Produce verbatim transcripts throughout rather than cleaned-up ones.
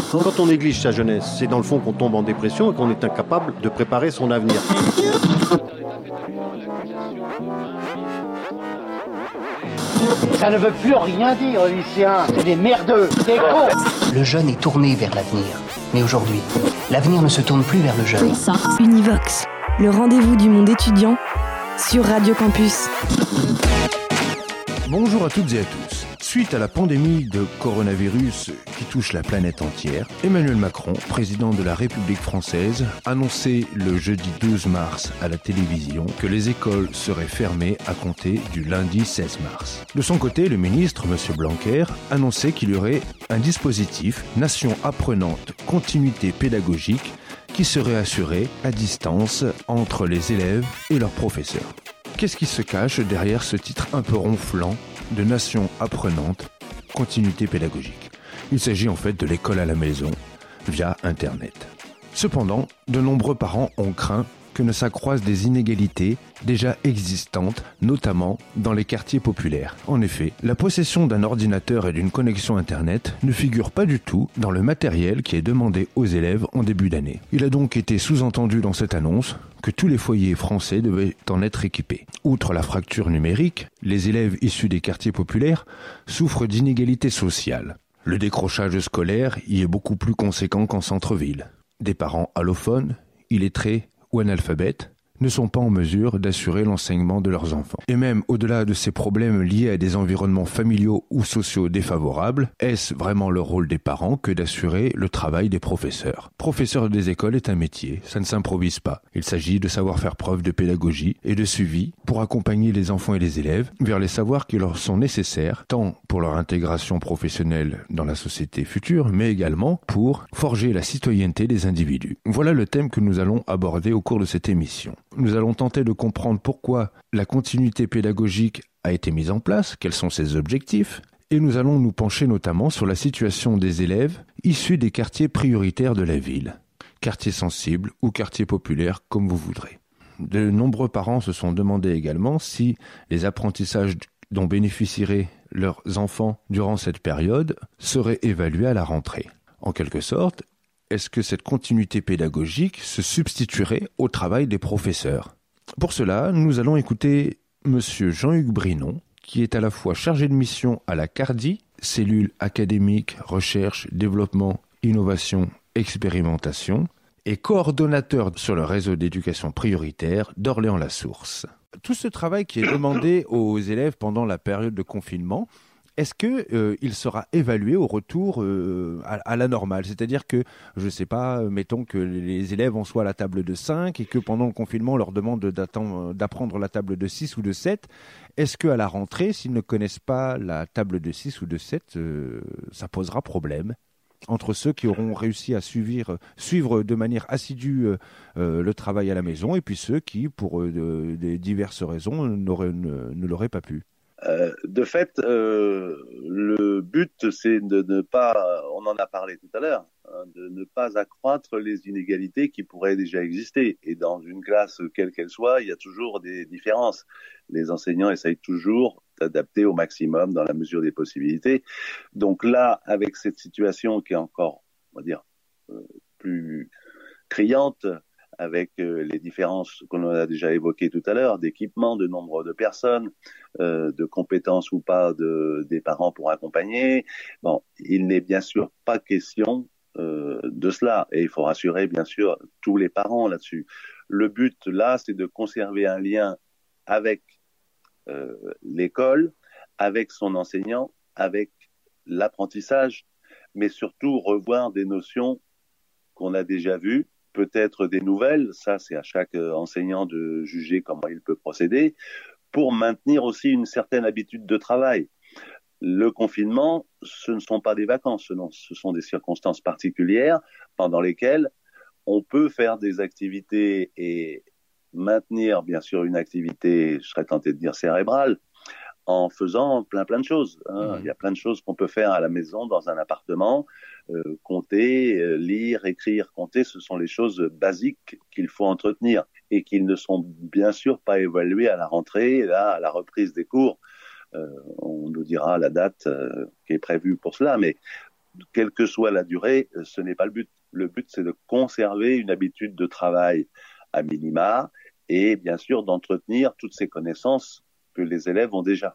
Quand on néglige sa jeunesse, c'est dans le fond qu'on tombe en dépression et qu'on est incapable de préparer son avenir. Ça ne veut plus rien dire, les lycéens. C'est des merdeux, des cons. Le jeune est tourné vers l'avenir. Mais aujourd'hui, l'avenir ne se tourne plus vers le jeune. Univox, le rendez-vous du monde étudiant sur Radio Campus. Bonjour à toutes et à tous. Suite à la pandémie de coronavirus qui touche la planète entière, Emmanuel Macron, président de la République française, annonçait le jeudi douze mars à la télévision que les écoles seraient fermées à compter du lundi seize mars. De son côté, le ministre, M. Blanquer, annonçait qu'il y aurait un dispositif Nation apprenante continuité pédagogique qui serait assuré à distance entre les élèves et leurs professeurs. Qu'est-ce qui se cache derrière ce titre un peu ronflant de Nation apprenante, continuité pédagogique? Il s'agit en fait de l'école à la maison, via Internet. Cependant, de nombreux parents ont craint que ne s'accroissent des inégalités déjà existantes, notamment dans les quartiers populaires. En effet, la possession d'un ordinateur et d'une connexion Internet ne figure pas du tout dans le matériel qui est demandé aux élèves en début d'année. Il a donc été sous-entendu dans cette annonce que tous les foyers français devaient en être équipés. Outre la fracture numérique, les élèves issus des quartiers populaires souffrent d'inégalités sociales. Le décrochage scolaire y est beaucoup plus conséquent qu'en centre-ville. Des parents allophones, illettrés ou analphabètes ne sont pas en mesure d'assurer l'enseignement de leurs enfants. Et même au-delà de ces problèmes liés à des environnements familiaux ou sociaux défavorables, est-ce vraiment le rôle des parents que d'assurer le travail des professeurs? Professeur des écoles est un métier, ça ne s'improvise pas. Il s'agit de savoir faire preuve de pédagogie et de suivi pour accompagner les enfants et les élèves vers les savoirs qui leur sont nécessaires, tant pour leur intégration professionnelle dans la société future, mais également pour forger la citoyenneté des individus. Voilà le thème que nous allons aborder au cours de cette émission. Nous allons tenter de comprendre pourquoi la continuité pédagogique a été mise en place, quels sont ses objectifs, et nous allons nous pencher notamment sur la situation des élèves issus des quartiers prioritaires de la ville, quartiers sensibles ou quartiers populaires comme vous voudrez. De nombreux parents se sont demandé également si les apprentissages dont bénéficieraient leurs enfants durant cette période seraient évalués à la rentrée. En quelque sorte, est-ce que cette continuité pédagogique se substituerait au travail des professeurs? Pour cela, nous allons écouter M. Jean-Hugues Brinon, qui est à la fois chargé de mission à la CARDI, cellule académique, recherche, développement, innovation, expérimentation, et coordonnateur sur le réseau d'éducation prioritaire d'Orléans-la-Source. Tout ce travail qui est demandé aux élèves pendant la période de confinement, est-ce qu'il euh, sera évalué au retour euh, à, à la normale? C'est-à-dire que, je ne sais pas, mettons que les élèves en soient à la table de cinq et que pendant le confinement, on leur demande d'apprendre la table de six ou de sept. Est-ce qu'à la rentrée, s'ils ne connaissent pas la table de six ou de sept, euh, ça posera problème entre ceux qui auront réussi à suivre, suivre de manière assidue euh, le travail à la maison et puis ceux qui, pour euh, de, de diverses raisons, n'auraient, ne, ne l'auraient pas pu? Euh, de fait, euh, le but, c'est de ne pas, on en a parlé tout à l'heure, hein, de ne pas accroître les inégalités qui pourraient déjà exister. Et dans une classe, quelle qu'elle soit, il y a toujours des différences. Les enseignants essayent toujours d'adapter au maximum dans la mesure des possibilités. Donc là, avec cette situation qui est encore, on va dire, euh, plus criante, avec euh, les différences qu'on a déjà évoquées tout à l'heure, d'équipement, de nombre de personnes, euh, de compétences ou pas de, des parents pour accompagner. Bon, il n'est bien sûr pas question euh, de cela. Et il faut rassurer bien sûr tous les parents là-dessus. Le but là, c'est de conserver un lien avec euh, l'école, avec son enseignant, avec l'apprentissage, mais surtout revoir des notions qu'on a déjà vues, peut-être des nouvelles, ça c'est à chaque enseignant de juger comment il peut procéder, pour maintenir aussi une certaine habitude de travail. Le confinement, ce ne sont pas des vacances, non, ce sont des circonstances particulières pendant lesquelles on peut faire des activités et maintenir bien sûr une activité, je serais tenté de dire cérébrale, en faisant plein plein de choses. Hein. Mmh. Il y a plein de choses qu'on peut faire à la maison, dans un appartement. Euh, compter, euh, lire, écrire, compter, ce sont les choses basiques qu'il faut entretenir et qui ne sont bien sûr pas évaluées à la rentrée, là, à la reprise des cours. Euh, on nous dira la date euh, qui est prévue pour cela, mais quelle que soit la durée, ce n'est pas le but. Le but, c'est de conserver une habitude de travail à minima et bien sûr d'entretenir toutes ces connaissances que les élèves ont déjà.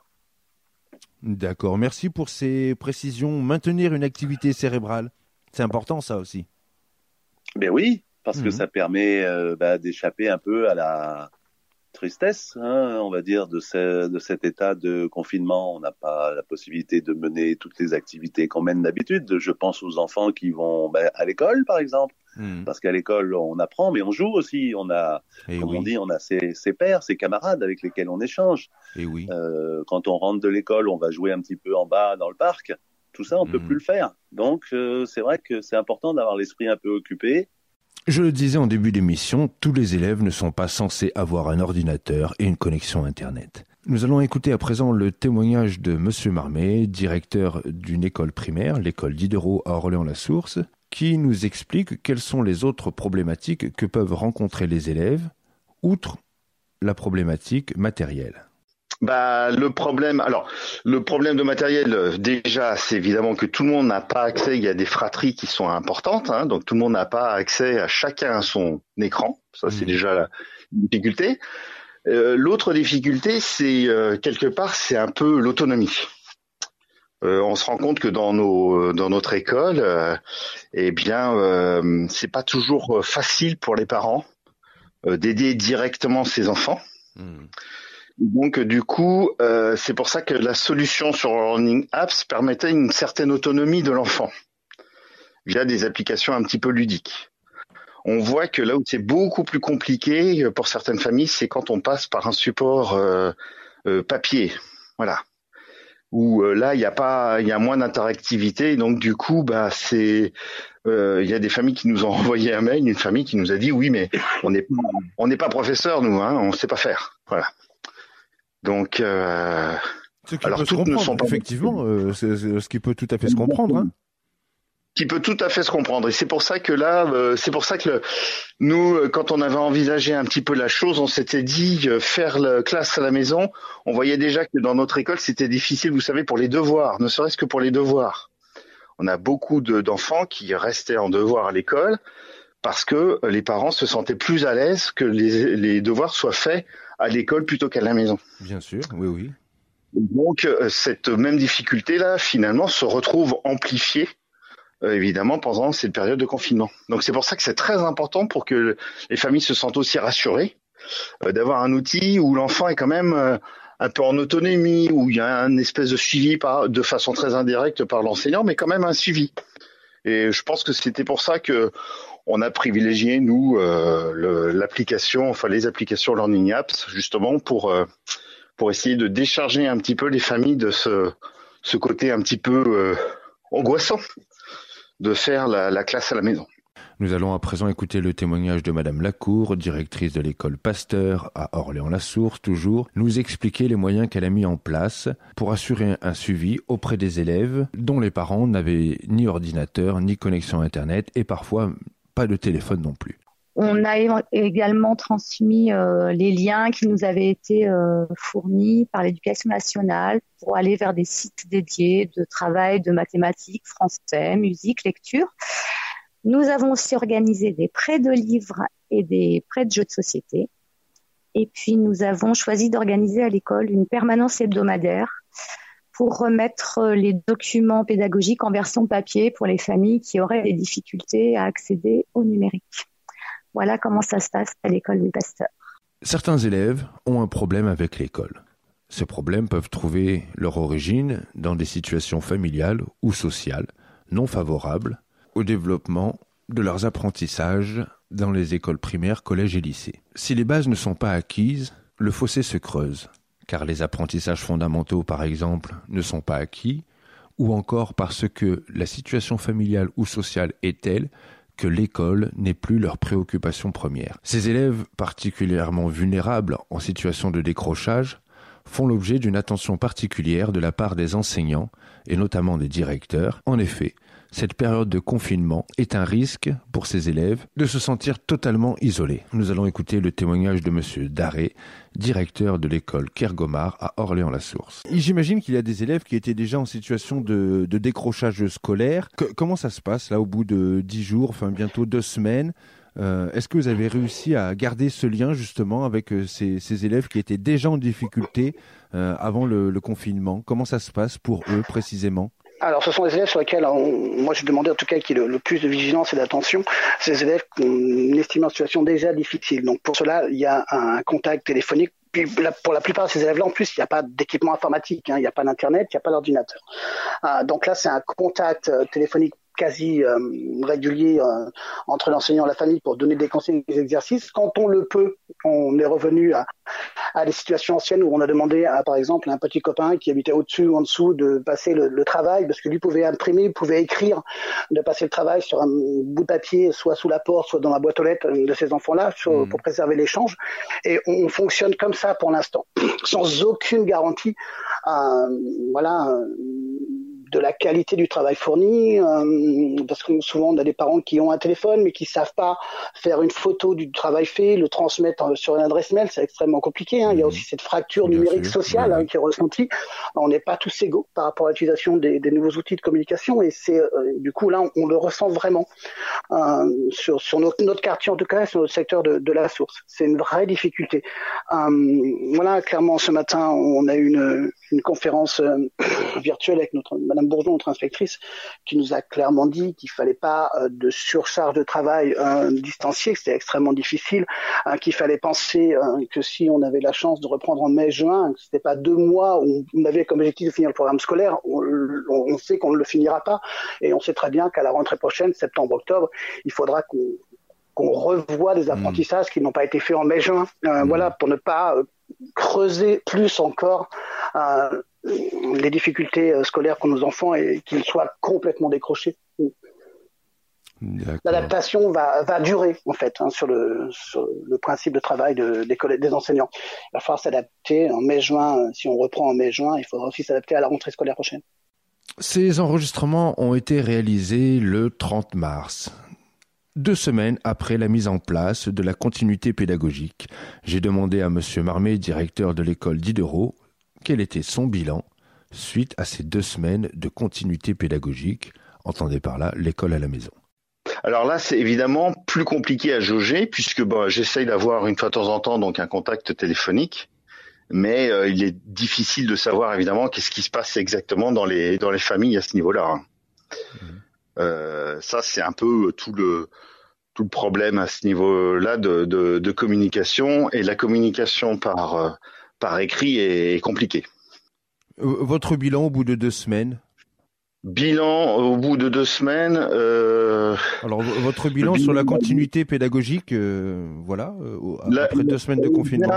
D'accord, merci pour ces précisions. Maintenir une activité cérébrale, c'est important ça aussi. Ben oui, parce mmh. que ça permet euh, bah, d'échapper un peu à la tristesse, hein, on va dire, de, ce, de cet état de confinement. On n'a pas la possibilité de mener toutes les activités qu'on mène d'habitude. Je pense aux enfants qui vont bah, à l'école, par exemple, mmh. parce qu'à l'école, on apprend, mais on joue aussi. On a, Et comme oui. on dit, on a ses, ses pairs, ses camarades avec lesquels on échange. Et oui. euh, quand on rentre de l'école, on va jouer un petit peu en bas dans le parc. Tout ça, on ne mmh. peut plus le faire. Donc, euh, c'est vrai que c'est important d'avoir l'esprit un peu occupé. Je le disais en début d'émission, tous les élèves ne sont pas censés avoir un ordinateur et une connexion Internet. Nous allons écouter à présent le témoignage de Monsieur Marmet, directeur d'une école primaire, l'école Diderot à Orléans-la-Source, qui nous explique quelles sont les autres problématiques que peuvent rencontrer les élèves, outre la problématique matérielle. Bah, le problème, alors, le problème de matériel, déjà, c'est évidemment que tout le monde n'a pas accès, il y a des fratries qui sont importantes, hein, donc tout le monde n'a pas accès à chacun à son écran, ça c'est mmh. déjà la difficulté. Euh, l'autre difficulté, c'est, euh, quelque part, c'est un peu l'autonomie. Euh, on se rend compte que dans nos, dans notre école, euh, eh bien, euh, c'est pas toujours facile pour les parents euh, d'aider directement ses enfants. Mmh. Donc du coup, euh, c'est pour ça que la solution sur Learning Apps permettait une certaine autonomie de l'enfant via des applications un petit peu ludiques. On voit que là où c'est beaucoup plus compliqué pour certaines familles, c'est quand on passe par un support euh, euh, papier, voilà. Où euh, là il y a pas, il y a moins d'interactivité, donc du coup, bah c'est, euh, il y a des familles qui nous ont envoyé un mail, une famille qui nous a dit oui, mais on n'est on n'est pas professeur nous, hein, on sait pas faire, voilà. Donc, euh, ce qui alors peut se comprendre, ne sont pas effectivement, euh, c'est, c'est ce qui peut tout à fait se comprendre. Hein. Qui peut tout à fait se comprendre, et c'est pour ça que là, euh, c'est pour ça que le, nous, quand on avait envisagé un petit peu la chose, on s'était dit euh, faire la classe à la maison. On voyait déjà que dans notre école, c'était difficile, vous savez, pour les devoirs, ne serait-ce que pour les devoirs. On a beaucoup de, d'enfants qui restaient en devoir à l'école parce que les parents se sentaient plus à l'aise que les, les devoirs soient faits à l'école plutôt qu'à la maison. Bien sûr, oui, oui. Donc, cette même difficulté-là, finalement, se retrouve amplifiée, euh, évidemment, pendant cette période de confinement. Donc, c'est pour ça que c'est très important pour que les familles se sentent aussi rassurées, euh, d'avoir un outil où l'enfant est quand même euh, un peu en autonomie, où il y a une espèce de suivi par, de façon très indirecte par l'enseignant, mais quand même un suivi. Et je pense que c'était pour ça que on a privilégié, nous, euh, le, l'application, enfin les applications Learning Apps, justement, pour, euh, pour essayer de décharger un petit peu les familles de ce, ce côté un petit peu euh, angoissant de faire la, la classe à la maison. Nous allons à présent écouter le témoignage de Madame Lacour, directrice de l'école Pasteur à Orléans-la-Source, toujours, nous expliquer les moyens qu'elle a mis en place pour assurer un suivi auprès des élèves dont les parents n'avaient ni ordinateur, ni connexion Internet et parfois pas de téléphone non plus. On a également transmis euh, les liens qui nous avaient été euh, fournis par l'Éducation nationale pour aller vers des sites dédiés de travail de mathématiques, français, musique, lecture. Nous avons aussi organisé des prêts de livres et des prêts de jeux de société. Et puis nous avons choisi d'organiser à l'école une permanence hebdomadaire pour remettre les documents pédagogiques en version papier pour les familles qui auraient des difficultés à accéder au numérique. Voilà comment ça se passe à l'école Louis Pasteur. Certains élèves ont un problème avec l'école. Ces problèmes peuvent trouver leur origine dans des situations familiales ou sociales non favorables au développement de leurs apprentissages dans les écoles primaires, collèges et lycées. Si les bases ne sont pas acquises, le fossé se creuse. Car les apprentissages fondamentaux, par exemple, ne sont pas acquis, ou encore parce que la situation familiale ou sociale est telle que l'école n'est plus leur préoccupation première. Ces élèves particulièrement vulnérables en situation de décrochage font l'objet d'une attention particulière de la part des enseignants et notamment des directeurs. En effet, Cette période de confinement est un risque pour ces élèves de se sentir totalement isolés. Nous allons écouter le témoignage de Monsieur Daré, directeur de l'école Kergomar à Orléans-la-Source. J'imagine qu'il y a des élèves qui étaient déjà en situation de, de décrochage scolaire. Que, comment ça se passe là au bout de dix jours, enfin bientôt deux semaines? Euh, est-ce que vous avez réussi à garder ce lien justement avec euh, ces, ces élèves qui étaient déjà en difficulté euh, avant le, le confinement? Comment ça se passe pour eux précisément? Alors, ce sont des élèves sur lesquels, on, moi, j'ai demandé en tout cas qu'il y ait le, le plus de vigilance et d'attention. Ces élèves qu'on estime en situation déjà difficile. Donc, pour cela, il y a un contact téléphonique. Puis, pour la plupart de ces élèves-là, en plus, il n'y a pas d'équipement informatique, hein, il n'y a pas d'Internet, il n'y a pas d'ordinateur. Euh, donc là, c'est un contact euh, téléphonique quasi euh, régulier euh, entre l'enseignant et la famille pour donner des conseils, des exercices. Quand on le peut, on est revenu à, à des situations anciennes où on a demandé à, par exemple, à un petit copain qui habitait au-dessus ou en dessous de passer le, le travail, parce que lui pouvait imprimer, pouvait écrire, de passer le travail sur un bout de papier, soit sous la porte, soit dans la boîte aux lettres de ces enfants-là, sur, mmh. pour préserver l'échange. Et on, on fonctionne comme ça pour l'instant, sans aucune garantie. Euh, voilà. Euh, de la qualité du travail fourni, euh, parce que souvent on a des parents qui ont un téléphone mais qui savent pas faire une photo du travail fait, le transmettre sur une adresse mail, c'est extrêmement compliqué. Hein. Mmh. Il y a aussi cette fracture Bien numérique sûr. sociale mmh. hein, qui est ressentie. On n'est pas tous égaux par rapport à l'utilisation des, des nouveaux outils de communication et c'est euh, du coup là on, on le ressent vraiment euh, sur, sur notre, notre quartier en tout cas, sur notre secteur de, de la source. C'est une vraie difficulté. Euh, voilà, clairement ce matin on a eu une, une conférence euh, virtuelle avec notre Madame Bourgeon, notre inspectrice, qui nous a clairement dit qu'il fallait pas euh, de surcharge de travail euh, distancié, que c'était extrêmement difficile, euh, qu'il fallait penser euh, que si on avait la chance de reprendre en mai-juin, que c'était pas deux mois où on avait comme objectif de finir le programme scolaire, on, on sait qu'on ne le finira pas, et on sait très bien qu'à la rentrée prochaine, septembre-octobre, il faudra qu'on qu'on revoie des apprentissages mmh. qui n'ont pas été faits en mai-juin, euh, mmh. voilà, pour ne pas euh, creuser plus encore euh, les difficultés euh, scolaires qu'ont nos enfants et qu'ils soient complètement décrochés. D'accord. L'adaptation va, va durer en fait hein, sur, le, sur le principe de travail de, des, collègues, des enseignants. Il va falloir s'adapter en mai-juin. Si on reprend en mai-juin, il faudra aussi s'adapter à la rentrée scolaire prochaine. Ces enregistrements ont été réalisés le trente mars. Deux semaines après la mise en place de la continuité pédagogique, j'ai demandé à Monsieur Marmet, directeur de l'école Diderot, quel était son bilan suite à ces deux semaines de continuité pédagogique, entendez par là l'école à la maison. Alors là, c'est évidemment plus compliqué à jauger puisque bon, j'essaye d'avoir une fois de temps en temps donc un contact téléphonique, mais euh, il est difficile de savoir évidemment qu'est-ce qui se passe exactement dans les dans les familles à ce niveau-là. Mmh. Euh, ça, c'est un peu tout le tout le problème à ce niveau-là de, de, de communication, et la communication par euh, par écrit est, est compliquée. Votre bilan au bout de deux semaines? Bilan au bout de deux semaines. Euh, Alors votre bilan sur la continuité pédagogique, euh, voilà, euh, après la, deux semaines de confinement.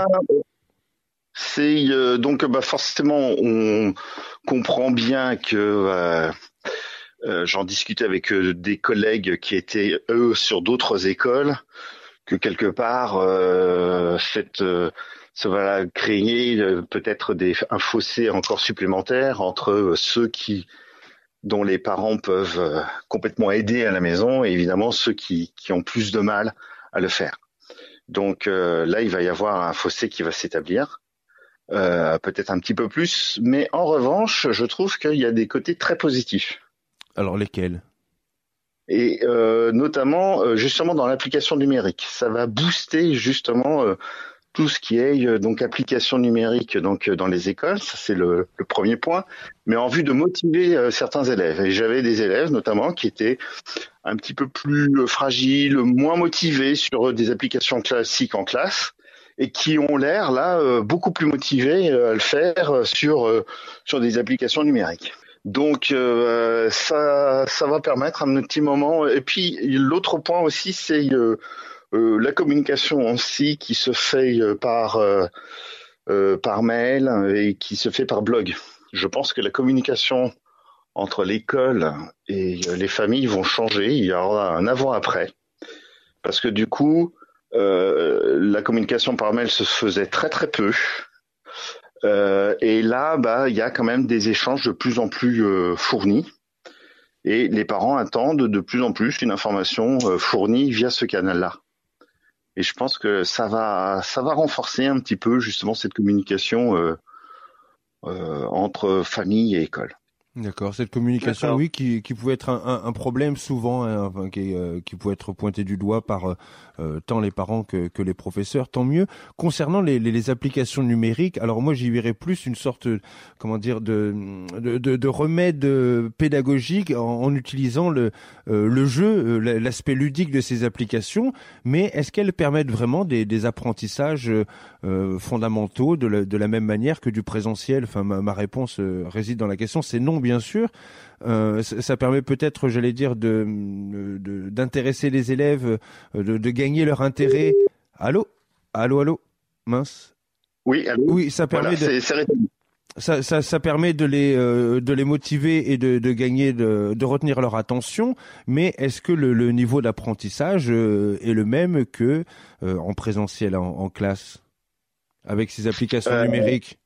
C'est euh, donc bah forcément on comprend bien que. Euh, Euh, j'en discutais avec euh, des collègues qui étaient eux sur d'autres écoles, que quelque part euh, cette, euh, ça va créer euh, peut-être des, un fossé encore supplémentaire entre euh, ceux qui dont les parents peuvent euh, complètement aider à la maison et évidemment ceux qui, qui ont plus de mal à le faire. Donc euh, là, il va y avoir un fossé qui va s'établir, euh, peut-être un petit peu plus, mais en revanche, je trouve qu'il y a des côtés très positifs. Alors lesquels? Et euh, notamment euh, justement dans l'application numérique, ça va booster justement euh, tout ce qui est euh, donc application numérique donc euh, dans les écoles. Ça c'est le, le premier point, mais en vue de motiver euh, certains élèves. Et j'avais des élèves notamment qui étaient un petit peu plus euh, fragiles, moins motivés sur euh, des applications classiques en classe, et qui ont l'air là euh, beaucoup plus motivés euh, à le faire euh, sur euh, sur des applications numériques. Donc euh, ça, ça va permettre un petit moment. Et puis l'autre point aussi, c'est euh, euh, la communication aussi qui se fait euh, par euh, euh, par mail et qui se fait par blog. Je pense que la communication entre l'école et les familles vont changer. Il y aura un avant-après, parce que du coup, euh, la communication par mail se faisait très très peu. Euh, et là, bah, il y a quand même des échanges de plus en plus euh, fournis. Et les parents attendent de plus en plus une information euh, fournie via ce canal-là. Et je pense que ça va, ça va renforcer un petit peu justement cette communication euh, euh, entre famille et école. D'accord, cette communication, D'accord. oui, qui, qui pouvait être un, un, un problème souvent, hein, enfin, qui, euh, qui pouvait être pointé du doigt par euh, tant les parents que, que les professeurs, tant mieux. Concernant les, les, les applications numériques, alors moi j'y verrais plus une sorte, comment dire, de, de, de, de remède pédagogique en, en utilisant le, euh, le jeu, l'aspect ludique de ces applications, mais est-ce qu'elles permettent vraiment des, des apprentissages euh, fondamentaux de la, de la même manière que du présentiel? Enfin, ma, ma réponse réside dans la question, c'est non. Bien sûr, euh, ça, ça permet peut-être, j'allais dire, de, de d'intéresser les élèves, de, de gagner leur intérêt. Allô, allô, allô, mince. Oui, allô. Oui, ça permet voilà, de. c'est, c'est... Ça, ça, ça permet de les, euh, de les motiver et de, de gagner, de, de retenir leur attention. Mais est-ce que le, le niveau d'apprentissage euh, est le même que euh, en présentiel, en, en classe, avec ces applications euh... numériques?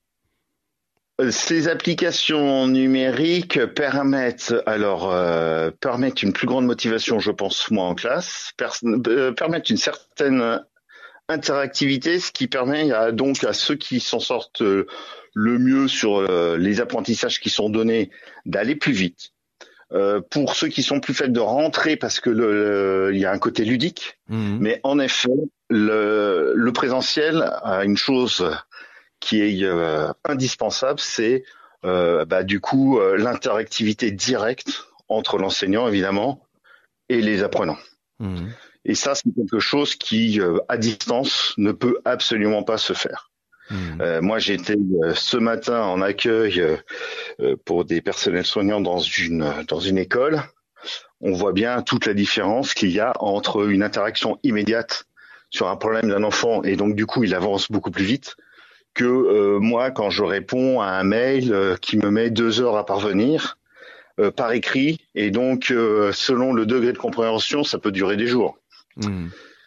Ces applications numériques permettent alors euh, permettent une plus grande motivation, je pense, moi en classe, per- euh, permettent une certaine interactivité, ce qui permet à, donc à ceux qui s'en sortent euh, le mieux sur euh, les apprentissages qui sont donnés d'aller plus vite. Euh, pour ceux qui sont plus faibles de rentrer parce que le, le, il y a un côté ludique, mmh. mais en effet, le, le présentiel a une chose qui est euh, indispensable, c'est euh, bah, du coup euh, l'interactivité directe entre l'enseignant évidemment et les apprenants. Mmh. Et ça, c'est quelque chose qui, euh, à distance, ne peut absolument pas se faire. Mmh. Euh, moi, j'étais euh, ce matin en accueil euh, pour des personnels soignants dans une dans une école. On voit bien toute la différence qu'il y a entre une interaction immédiate sur un problème d'un enfant et donc du coup, il avance beaucoup plus vite. Que euh, moi, quand je réponds à un mail euh, qui me met deux heures à parvenir euh, par écrit, et donc euh, selon le degré de compréhension, ça peut durer des jours. Mmh.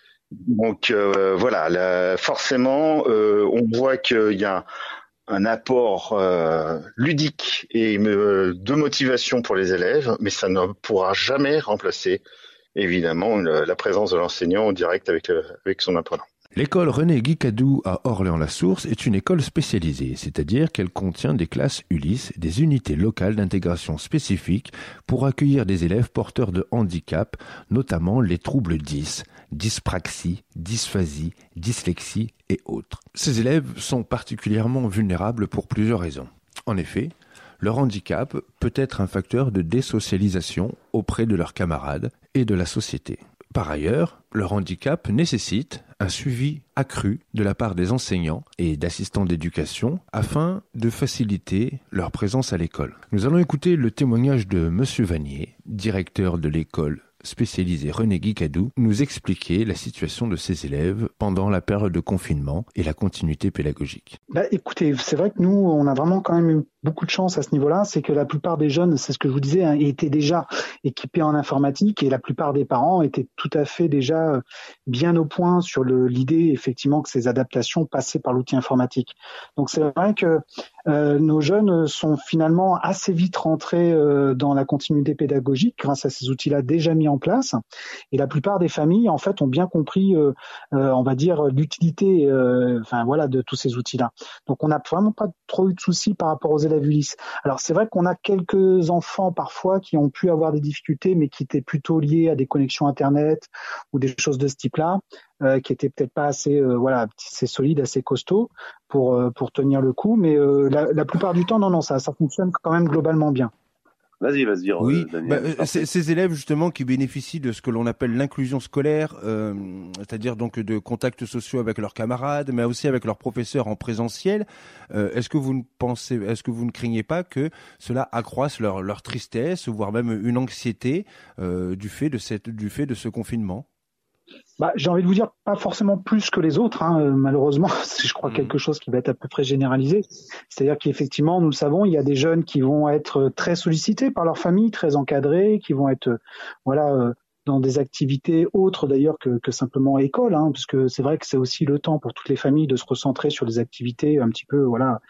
Donc euh, voilà, là, forcément, euh, on voit qu'il y a un apport euh, ludique et euh, de motivation pour les élèves, mais ça ne pourra jamais remplacer évidemment une, la présence de l'enseignant en direct avec, euh, avec son apprenant. L'école René Guicadou à Orléans-la-Source est une école spécialisée, c'est-à-dire qu'elle contient des classes Ulysse, des unités locales d'intégration spécifiques pour accueillir des élèves porteurs de handicap, notamment les troubles dys, dyspraxie, dysphasie, dyslexie et autres. Ces élèves sont particulièrement vulnérables pour plusieurs raisons. En effet, leur handicap peut être un facteur de désocialisation auprès de leurs camarades et de la société. Par ailleurs, leur handicap nécessite un suivi accru de la part des enseignants et d'assistants d'éducation afin de faciliter leur présence à l'école. Nous allons écouter le témoignage de Monsieur Vanier, directeur de l'école spécialisée René Guicadou, nous expliquer la situation de ces élèves pendant la période de confinement et la continuité pédagogique. Bah, écoutez, c'est vrai que nous, on a vraiment quand même eu beaucoup de chance à ce niveau-là, c'est que la plupart des jeunes, c'est ce que je vous disais, hein, étaient déjà équipés en informatique et la plupart des parents étaient tout à fait déjà bien au point sur le, l'idée effectivement que ces adaptations passaient par l'outil informatique. Donc c'est vrai que euh, nos jeunes sont finalement assez vite rentrés euh, dans la continuité pédagogique grâce à ces outils-là déjà mis en place. Et la plupart des familles, en fait, ont bien compris, euh, euh, on va dire, l'utilité, euh, enfin voilà, de tous ces outils-là. Donc on n'a vraiment pas trop eu de soucis par rapport aux élèves Ulysse. Alors c'est vrai qu'on a quelques enfants parfois qui ont pu avoir des difficultés, mais qui étaient plutôt liés à des connexions Internet ou des choses de ce type-là, euh, qui étaient peut-être pas assez, euh, voilà, assez solides, assez costauds pour euh, pour tenir le coup. Mais euh, la, la plupart du temps, non, non, ça ça fonctionne quand même globalement bien. Vas-y, vas-y. Oui, Daniel, bah, ces, ces élèves justement qui bénéficient de ce que l'on appelle l'inclusion scolaire, euh, c'est-à-dire donc de contacts sociaux avec leurs camarades, mais aussi avec leurs professeurs en présentiel. Euh, est-ce que vous ne pensez, est-ce que vous ne craignez pas que cela accroisse leur, leur tristesse, voire même une anxiété euh, du fait de cette, du fait de ce confinement? Bah, j'ai envie de vous dire pas forcément plus que les autres, hein, malheureusement, c'est je crois mmh. quelque chose qui va être à peu près généralisé. C'est-à-dire qu'effectivement, nous le savons, il y a des jeunes qui vont être très sollicités par leur famille, très encadrés, qui vont être, voilà, euh, dans des activités autres d'ailleurs que, que simplement école, hein, parce que c'est vrai que c'est aussi le temps pour toutes les familles de se recentrer sur des activités un petit peu, voilà,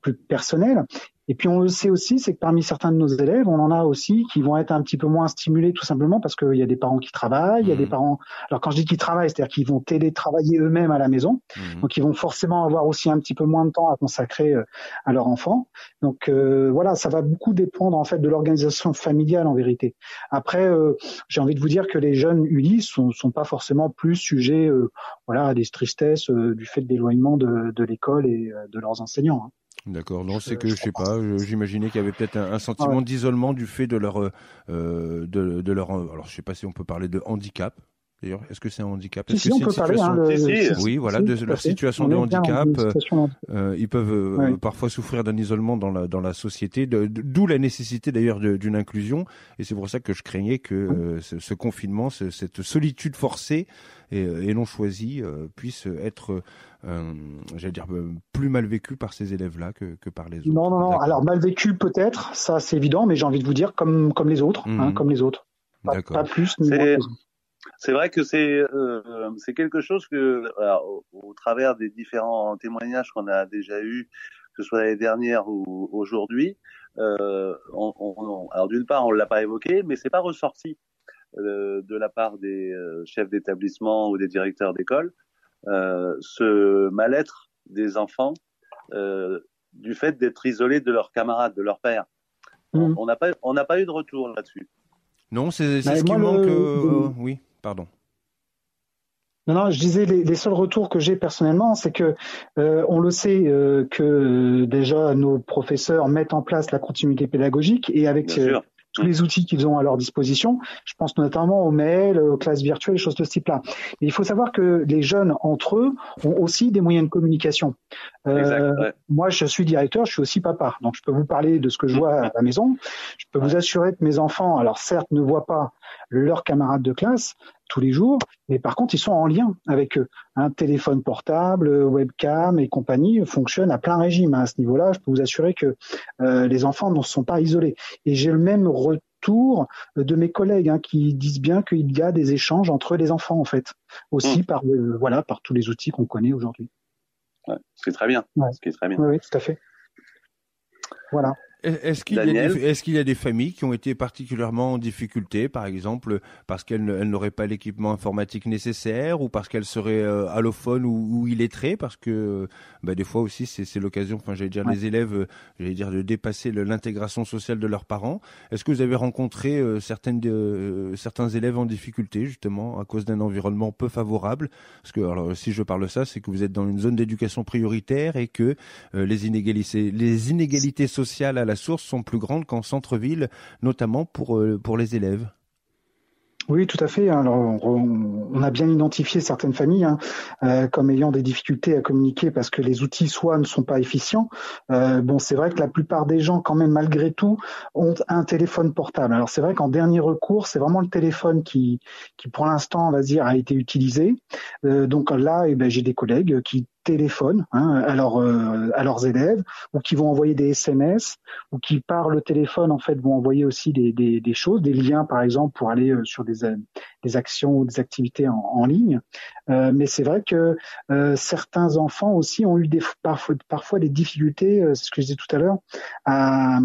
plus personnel. Et puis on le sait aussi, c'est que parmi certains de nos élèves, on en a aussi qui vont être un petit peu moins stimulés tout simplement parce qu'il y a des parents qui travaillent, il y a des parents... Alors quand je dis qu'ils travaillent, c'est-à-dire qu'ils vont télétravailler eux-mêmes à la maison, mmh. donc ils vont forcément avoir aussi un petit peu moins de temps à consacrer à leur enfant. Donc euh, voilà, ça va beaucoup dépendre en fait de l'organisation familiale en vérité. Après, euh, j'ai envie de vous dire que les jeunes U L I sont, sont pas forcément plus sujets euh, voilà, à des tristesses euh, du fait de l'éloignement de, de l'école et euh, de leurs enseignants. Hein. D'accord, non, c'est que je sais pas, j'imaginais qu'il y avait peut-être un, un sentiment ouais. d'isolement du fait de leur, euh, de, de leur, alors je sais pas si on peut parler de handicap. D'ailleurs, est-ce que c'est un handicap? Si, est-ce si, que on c'est peut parler. Hein, le... si, oui, voilà, de si, leur situation de handicap. Euh, euh, ils peuvent euh, ouais. parfois souffrir d'un isolement dans la dans la société, de, de, d'où la nécessité d'ailleurs de, d'une inclusion. Et c'est pour ça que je craignais que euh, ce, ce confinement, ce, cette solitude forcée et, et non choisie, euh, puisse être, euh, j'allais dire, plus mal vécue par ces élèves-là que, que par les autres. Non, non, non. Alors mal vécu peut-être, ça c'est évident, mais j'ai envie de vous dire comme comme les autres, mmh. hein, comme les autres. Pas, D'accord. Pas plus ni c'est... moins que les autres. C'est vrai que c'est euh, c'est quelque chose que, alors, au, au travers des différents témoignages qu'on a déjà eus, que ce soit l'année dernière ou aujourd'hui, euh, on, on, alors d'une part on l'a pas évoqué, mais c'est pas ressorti euh, de la part des euh, chefs d'établissement ou des directeurs d'école, euh, ce mal-être des enfants euh, du fait d'être isolés de leurs camarades, de leurs pairs. Mmh. On n'a pas on n'a pas eu de retour là-dessus. Non, c'est, c'est ce qui manque. Le... Euh, oui, pardon. Non, non, je disais les, les seuls retours que j'ai personnellement, c'est que euh, on le sait euh, que euh, déjà nos professeurs mettent en place la continuité pédagogique et avec euh, tous les outils qu'ils ont à leur disposition. Je pense notamment aux mails, aux classes virtuelles, choses de ce type-là. Et il faut savoir que les jeunes entre eux ont aussi des moyens de communication. Euh, exact, ouais. Moi, je suis directeur, je suis aussi papa, donc je peux vous parler de ce que je vois à la maison. Je peux vous assurer que mes enfants, alors certes, ne voient pas leurs camarades de classe tous les jours, mais par contre, ils sont en lien avec eux. Un téléphone portable, webcam et compagnie fonctionnent à plein régime. À ce niveau-là, je peux vous assurer que euh, les enfants ne sont pas isolés. Et j'ai le même retour de mes collègues hein, qui disent bien qu'il y a des échanges entre les enfants, en fait, aussi mmh. par euh, voilà par tous les outils qu'on connaît aujourd'hui. Ouais, ce qui est très bien. Ouais. Ce qui est très bien. Oui, oui, tout à fait. Voilà. Est-ce qu'il, y a des, est-ce qu'il y a des familles qui ont été particulièrement en difficulté, par exemple, parce qu'elles elles n'auraient pas l'équipement informatique nécessaire ou parce qu'elles seraient euh, allophones ou, ou illettrées, parce que bah, des fois aussi c'est, c'est l'occasion, enfin j'allais dire ouais. les élèves, euh, j'allais dire de dépasser le, l'intégration sociale de leurs parents. Est-ce que vous avez rencontré euh, certaines, euh, certains élèves en difficulté justement à cause d'un environnement peu favorable? Parce que alors si je parle de ça, c'est que vous êtes dans une zone d'éducation prioritaire et que euh, les inégalités, les inégalités sociales à la sources sont plus grandes qu'en centre-ville, notamment pour, euh, pour les élèves. Oui, tout à fait. Alors, on, on a bien identifié certaines familles hein, euh, comme ayant des difficultés à communiquer parce que les outils soit ne sont pas efficients. Euh, bon, c'est vrai que la plupart des gens, quand même, malgré tout, ont un téléphone portable. Alors, c'est vrai qu'en dernier recours, c'est vraiment le téléphone qui, qui pour l'instant, on va dire, a été utilisé. Euh, donc là, eh ben, j'ai des collègues qui téléphonent hein, à, leur, euh, à leurs élèves ou qui vont envoyer des S M S ou qui par le téléphone en fait vont envoyer aussi des, des, des choses, des liens par exemple pour aller euh, sur des, euh, des actions ou des activités en, en ligne. Euh, mais c'est vrai que euh, certains enfants aussi ont eu des, parfois, parfois des difficultés, euh, c'est ce que je disais tout à l'heure, à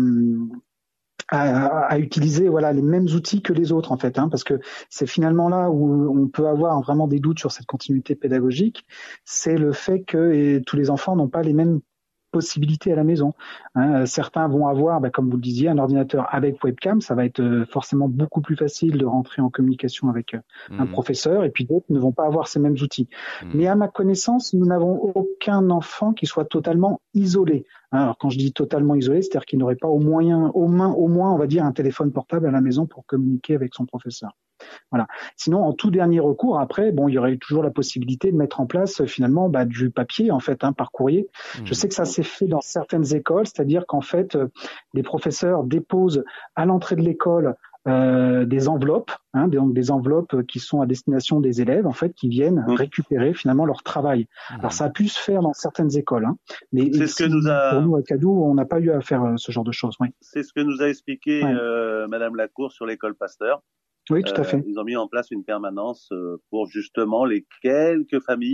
À, à utiliser voilà les mêmes outils que les autres en fait hein, parce que c'est finalement là où on peut avoir vraiment des doutes sur cette continuité pédagogique, c'est le fait que et, tous les enfants n'ont pas les mêmes possibilités à la maison. Hein. Certains vont avoir, bah, comme vous le disiez, un ordinateur avec webcam, ça va être euh, forcément beaucoup plus facile de rentrer en communication avec euh, mmh. un professeur, et puis d'autres ne vont pas avoir ces mêmes outils. Mmh. Mais à ma connaissance, nous n'avons aucun enfant qui soit totalement isolé. Hein, alors quand je dis totalement isolé, c'est-à-dire qu'il n'aurait pas au moins, au moins, au moins, on va dire, un téléphone portable à la maison pour communiquer avec son professeur. Voilà. Sinon, en tout dernier recours, après, bon, il y aurait toujours la possibilité de mettre en place finalement bah, du papier en fait, hein, par courrier. Mmh. Je sais que ça s'est fait dans certaines écoles, c'est-à-dire qu'en fait, euh, les professeurs déposent à l'entrée de l'école euh, des enveloppes, hein, donc des enveloppes qui sont à destination des élèves en fait, qui viennent mmh. récupérer finalement leur travail. Mmh. Alors ça a pu se faire dans certaines écoles, hein, mais c'est ce que nous a... pour nous à Cadou, on n'a pas eu à faire ce genre de choses. Oui. C'est ce que nous a expliqué ouais. euh, Madame Lacour sur l'école Pasteur. Oui, tout à fait. Euh, ils ont mis en place une permanence euh, pour justement les quelques familles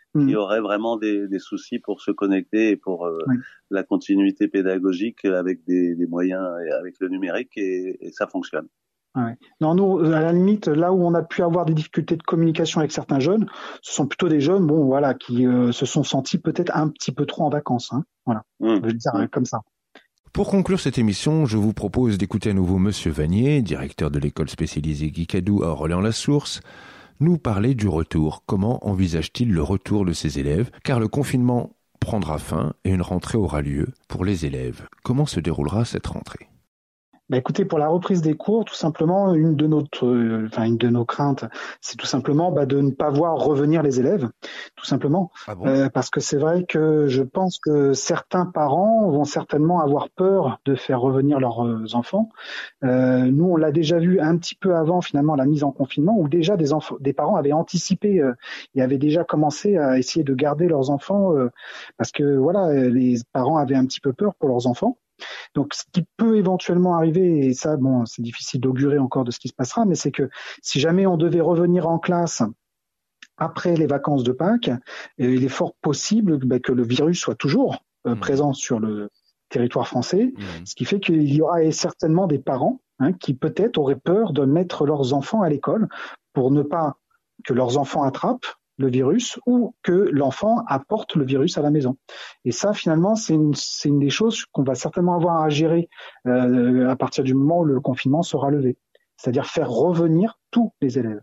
mmh. qui auraient vraiment des, des soucis pour se connecter et pour euh, oui. la continuité pédagogique avec des, des moyens et avec le numérique et, et ça fonctionne. Ouais. Non, nous, à la limite, là où on a pu avoir des difficultés de communication avec certains jeunes, ce sont plutôt des jeunes, bon, voilà, qui euh, se sont sentis peut-être un petit peu trop en vacances, hein. Voilà. Mmh. Je veux dire mmh. comme ça. Pour conclure cette émission, je vous propose d'écouter à nouveau Monsieur Vanier, directeur de l'école spécialisée Guicadou à Orléans-la-Source, nous parler du retour. Comment envisage-t-il le retour de ses élèves? Car le confinement prendra fin et une rentrée aura lieu pour les élèves. Comment se déroulera cette rentrée? Bah écoutez, pour la reprise des cours, tout simplement, une de notre, euh, enfin une de nos craintes, c'est tout simplement bah, de ne pas voir revenir les élèves, tout simplement, ah bon euh, parce que c'est vrai que je pense que certains parents vont certainement avoir peur de faire revenir leurs euh, enfants. Euh, nous, on l'a déjà vu un petit peu avant finalement la mise en confinement, où déjà des enfants, des parents avaient anticipé euh, et avaient déjà commencé à essayer de garder leurs enfants, euh, parce que voilà, les parents avaient un petit peu peur pour leurs enfants. Donc, ce qui peut éventuellement arriver, et ça, bon, c'est difficile d'augurer encore de ce qui se passera, mais c'est que si jamais on devait revenir en classe après les vacances de Pâques, il est fort possible bah, que le virus soit toujours euh, mmh. présent sur le territoire français, mmh. ce qui fait qu'il y aura certainement des parents hein, qui peut-être auraient peur de mettre leurs enfants à l'école pour ne pas que leurs enfants attrapent le virus ou que l'enfant apporte le virus à la maison. Et ça, finalement, c'est une, c'est une des choses qu'on va certainement avoir à gérer euh, à partir du moment où le confinement sera levé. C'est-à-dire faire revenir tous les élèves.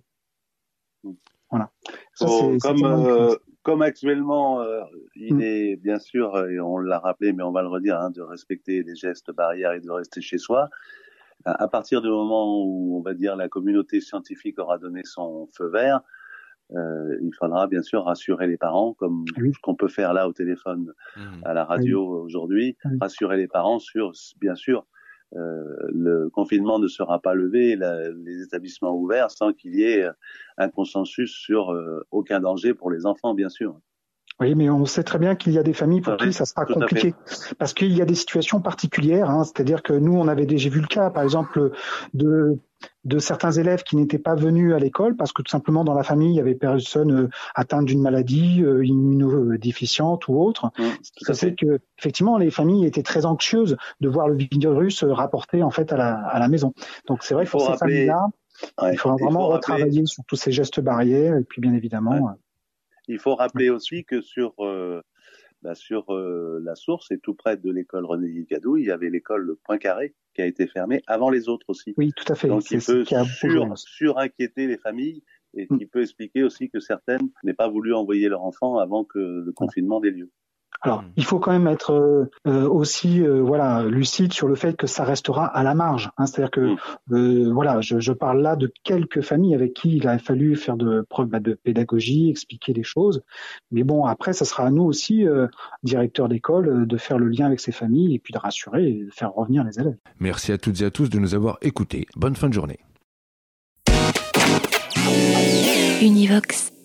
Voilà. Ça, oh, c'est, comme, euh, comme actuellement, euh, il mmh. est bien sûr, et on l'a rappelé, mais on va le redire, hein, de respecter les gestes barrières et de rester chez soi. À partir du moment où, on va dire, la communauté scientifique aura donné son feu vert, Euh, il faudra bien sûr rassurer les parents, comme oui. ce qu'on peut faire là au téléphone, mmh. à la radio oui. aujourd'hui, oui. rassurer les parents sur, bien sûr, euh, le confinement ne sera pas levé, la, les établissements ouverts, sans qu'il y ait un consensus sur euh, aucun danger pour les enfants, bien sûr. Oui, mais on sait très bien qu'il y a des familles pour oui, qui ça sera compliqué, parce qu'il y a des situations particulières. Hein, c'est-à-dire que nous, on avait déjà vu le cas, par exemple, de de certains élèves qui n'étaient pas venus à l'école parce que tout simplement dans la famille il y avait personne euh, atteinte d'une maladie euh, immunodéficiente ou autre. Mmh, Ce qui fait que effectivement les familles étaient très anxieuses de voir le virus rapporté en fait à la à la maison. Donc c'est vrai que pour ces rappeler... familles-là, ouais, il faudra vraiment il faut retravailler rappeler... sur tous ces gestes barrières et puis bien évidemment. Ouais. Euh... Il faut rappeler aussi que sur euh, bah, sur euh, la source et tout près de l'école René Guicadou, il y avait l'école Poincaré qui a été fermée avant les autres aussi. Oui, tout à fait. Donc c'est il peut sur, surinquiéter les familles et qui mmh. peut expliquer aussi que certaines n'aient pas voulu envoyer leur enfant avant que le confinement ait lieu. Alors, il faut quand même être euh, aussi euh, voilà lucide sur le fait que ça restera à la marge. Hein, c'est-à-dire que mmh. euh, voilà, je, je parle là de quelques familles avec qui il a fallu faire de preuves bah, de pédagogie, expliquer les choses. Mais bon, après, ça sera à nous aussi, euh, directeurs d'école, euh, de faire le lien avec ces familles et puis de rassurer et de faire revenir les élèves. Merci à toutes et à tous de nous avoir écoutés. Bonne fin de journée. Univox.